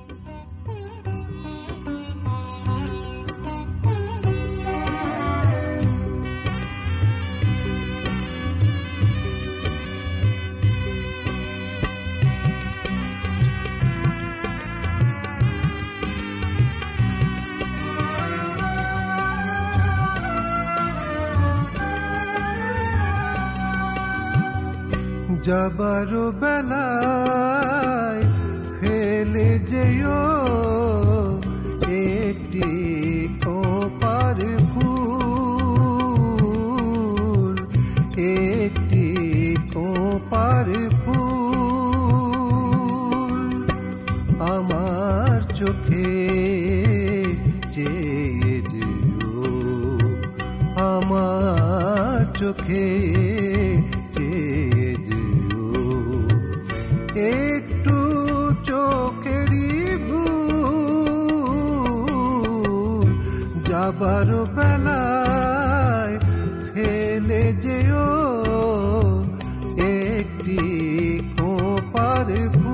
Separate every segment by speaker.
Speaker 1: যাবার বেলায় ফেলে যেও একটি খোপার ফুল, একটি খোপার ফুল আমার চোখে চেয়ে যেও, আমার চোখে একটু চোখেরই ভুল, যাবার বেলায় ফেলে যেও একটি খোপার ফুল।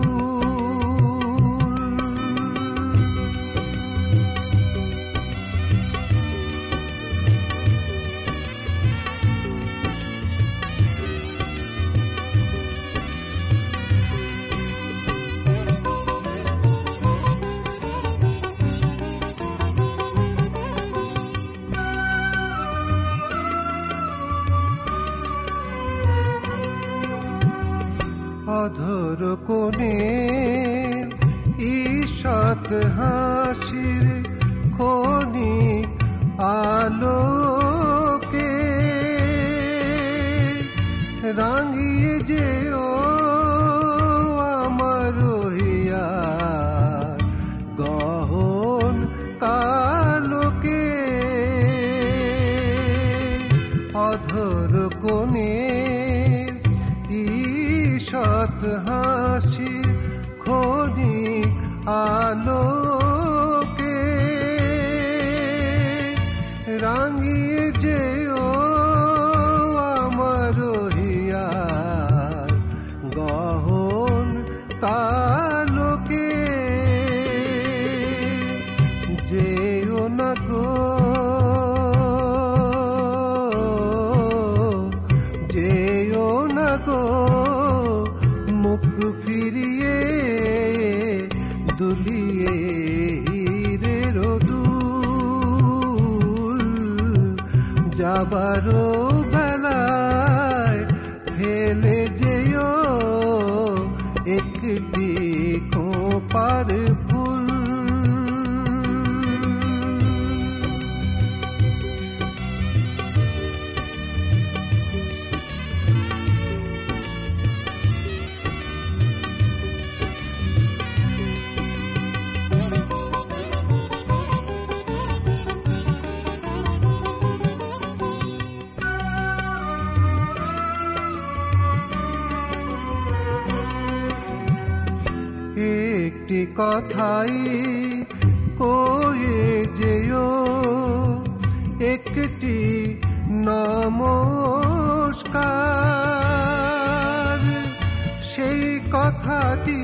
Speaker 1: অধর কোণে ঈষৎ হাসির খনি আলোকে রাঙিয়ে যেও আমার হিয়ার গহন কালোকে। অধর কোণে ঈষৎ হাসি খনি আলোকে রাঙিয়ে যেও আমার হিয়ার গহন কালোকে। যেও না গো, যেও না গো মুখ ফিরিয়ে দুলিয়ে হীরের দুল, যাবার বেলায় ফেলে যেও একটি খোপার ফুল। একটি কথাই কয়ে যেও একটি নমস্কার, সেই কথাটি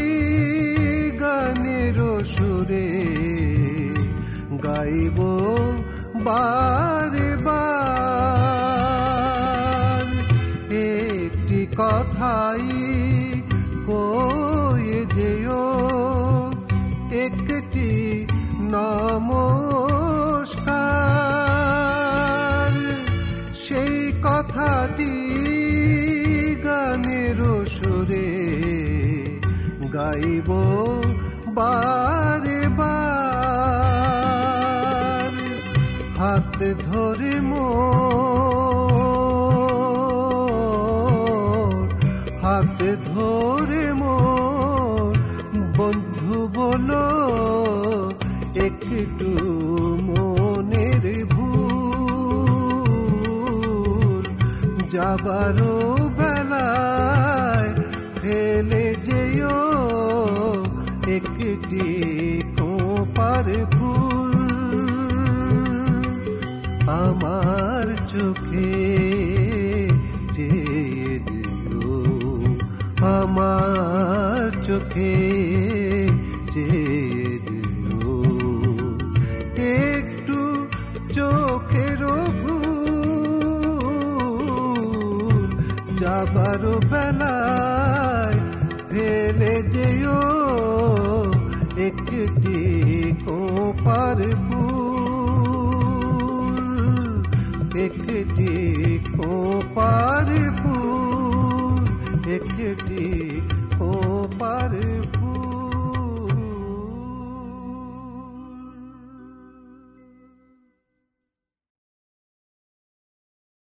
Speaker 1: গানের সুরে গাইব বারে বার। একটি কথাই কয়ে যেও একটি নমস্কার, সেই কথাটি গানের সুরে গাইব বারে বার। হাত ধরে মোর, হাত ধরে মোর বন্ধু বলো একটু মনের ভুল, যাবার বেলায় ফেলে যেও একটি খোপার ফুল। আমার চোখে চেয়ে দিও, আমার চোখে চেয়ে যেও, একটু চোখের ভুল যাবার বেলায় ফেলে যেও একটি কোপার ফুল, একটি কোপার ফুল, একটি